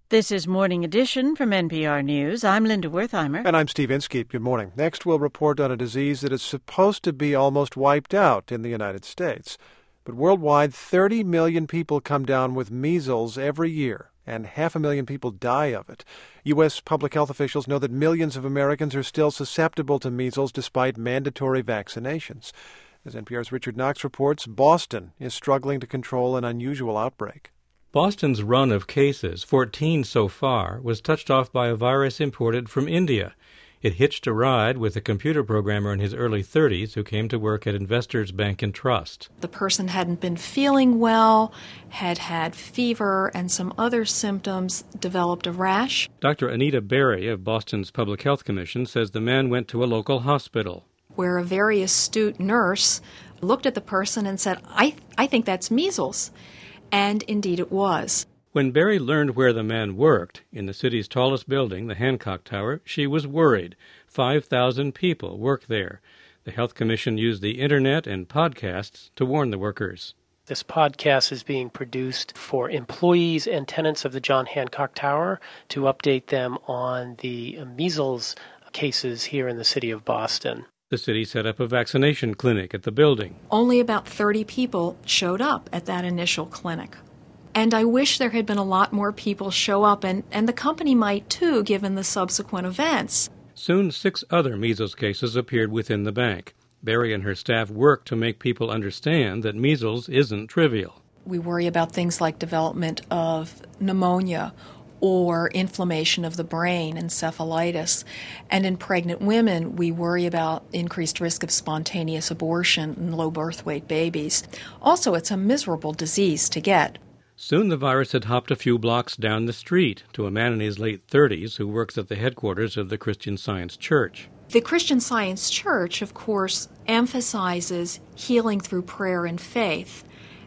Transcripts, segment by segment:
This is Morning Edition from NPR News. I'm Linda Wertheimer. And I'm Steve Inskeep. Good morning. Next, we'll report on a disease that is supposed to be almost wiped out in the United States. But worldwide, 30 million people come down with measles every year, and 500,000 people die of it. U.S. public health officials know that millions of Americans are still susceptible to measles despite mandatory vaccinations. As NPR's Richard Knox reports, Boston is struggling to control an unusual outbreak. Boston's run of cases, 14 so far, was touched off by a virus imported from India. It hitched a ride with a computer programmer in his early 30s who came to work at Investors Bank and Trust. The person hadn't been feeling well, had had fever and some other symptoms, developed a rash. Dr. Anita Berry of Boston's Public Health Commission says the man went to a local hospital, where a very astute nurse looked at the person and said, I think that's measles. And indeed it was. When Berry learned where the man worked, in the city's tallest building, the Hancock Tower, she was worried. 5,000 people work there. The Health Commission used the Internet and podcasts to warn the workers. This podcast is being produced for employees and tenants of the John Hancock Tower to update them on the measles cases here in the city of Boston. The city set up a vaccination clinic at the building. Only about 30 people showed up at that initial clinic. And I wish there had been a lot more people show up, and the company might too, given the subsequent events. Soon 6 other measles cases appeared within the bank. Berry and her staff worked to make people understand that measles isn't trivial. We worry about things like development of pneumonia or inflammation of the brain, encephalitis. And in pregnant women, we worry about increased risk of spontaneous abortion in low birth weight babies. Also, it's a miserable disease to get. Soon the virus had hopped a few blocks down the street to a man in his late 30s who works at the headquarters of the Christian Science Church. The Christian Science Church, of course, emphasizes healing through prayer and faith.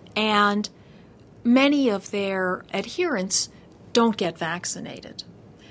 And many of their adherents don't get vaccinated.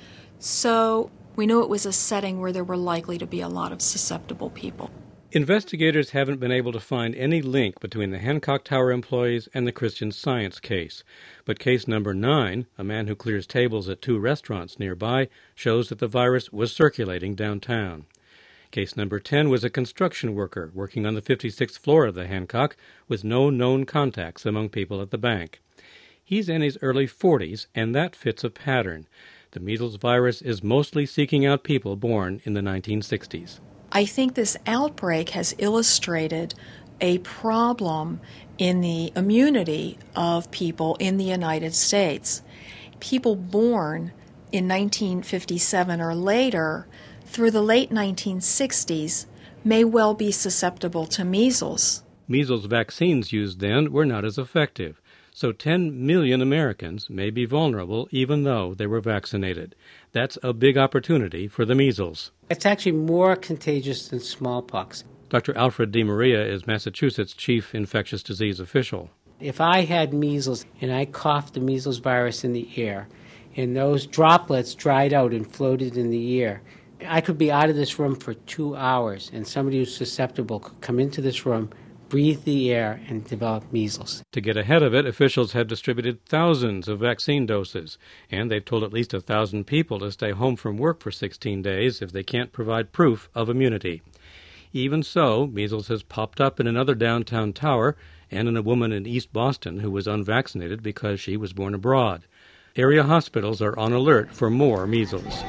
So we knew it was a setting where there were likely to be a lot of susceptible people. Investigators haven't been able to find any link between the Hancock Tower employees and the Christian Science case. But case number 9, a man who clears tables at 2 restaurants nearby, shows that the virus was circulating downtown. Case number 10 was a construction worker working on the 56th floor of the Hancock with no known contacts among people at the bank. He's in his early 40s, and that fits a pattern. The measles virus is mostly seeking out people born in the 1960s. I think this outbreak has illustrated a problem in the immunity of people in the United States. People born in 1957 or later, through the late 1960s, may well be susceptible to measles. Measles vaccines used then were not as effective. So 10 million Americans may be vulnerable even though they were vaccinated. That's a big opportunity for the measles. It's actually more contagious than smallpox. Dr. Alfred DiMaria is Massachusetts' chief infectious disease official. If I had measles and I coughed the measles virus in the air and those droplets dried out and floated in the air, I could be out of this room for 2 hours and somebody who's susceptible could come into this room, breathe the air, and develop measles. To get ahead of it, officials have distributed thousands of vaccine doses, and they've told at least 1,000 people to stay home from work for 16 days if they can't provide proof of immunity. Even so, measles has popped up in another downtown tower and in a woman in East Boston who was unvaccinated because she was born abroad. Area hospitals are on alert for more measles.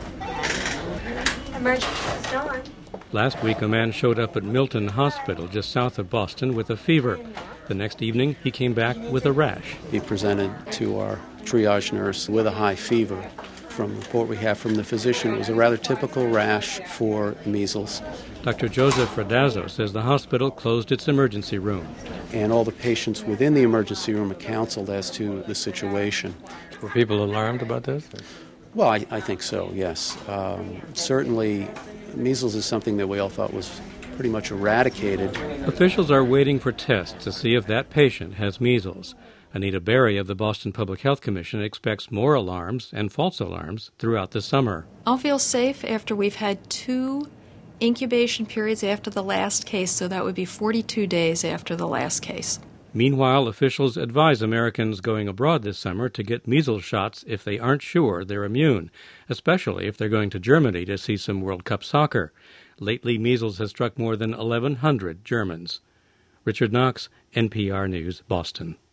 Emergency on. Last week, a man showed up at Milton Hospital just south of Boston with a fever. The next evening, he came back with a rash. He presented to our triage nurse with a high fever. From the report we have from the physician, it was a rather typical rash for measles. Dr. Joseph Radazzo says the hospital closed its emergency room. And all the patients within the emergency room are counseled as to the situation. Were people alarmed about this? Well, I think so, yes. Certainly, measles is something that we all thought was pretty much eradicated. Officials are waiting for tests to see if that patient has measles. Anita Berry of the Boston Public Health Commission expects more alarms and false alarms throughout the summer. I'll feel safe after we've had 2 incubation periods after the last case, so that would be 42 days after the last case. Meanwhile, officials advise Americans going abroad this summer to get measles shots if they aren't sure they're immune, especially if they're going to Germany to see some World Cup soccer. Lately, measles has struck more than 1,100 Germans. Richard Knox, NPR News, Boston.